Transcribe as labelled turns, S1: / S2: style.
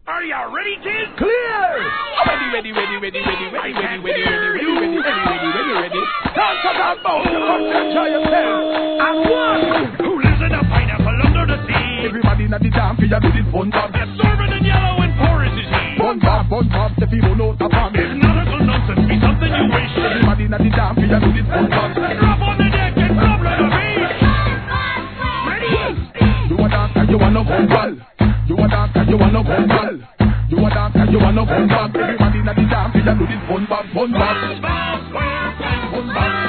S1: Are you ready, kids?
S2: Clear!
S1: Ready. Dance about both. Enjoy yourself. And one who lives in a pineapple under the sea.
S2: Everybody in the dance, we are do this bun bun.
S1: Absorbent and yellow and porous is he.
S2: Bun bun, the people know the fun.
S1: It's nautical nonsense, be something you wish.
S2: Everybody in the dance, we are do this bun bun.
S1: Drop on the deck and drop like a beat. Ready?
S2: You a dance and you wanna bun bun. You a dance and you wanna bun bun. You a dance and you wanna bun bun. Everybody in the dance, we are do this bun bun.
S1: Bun bun.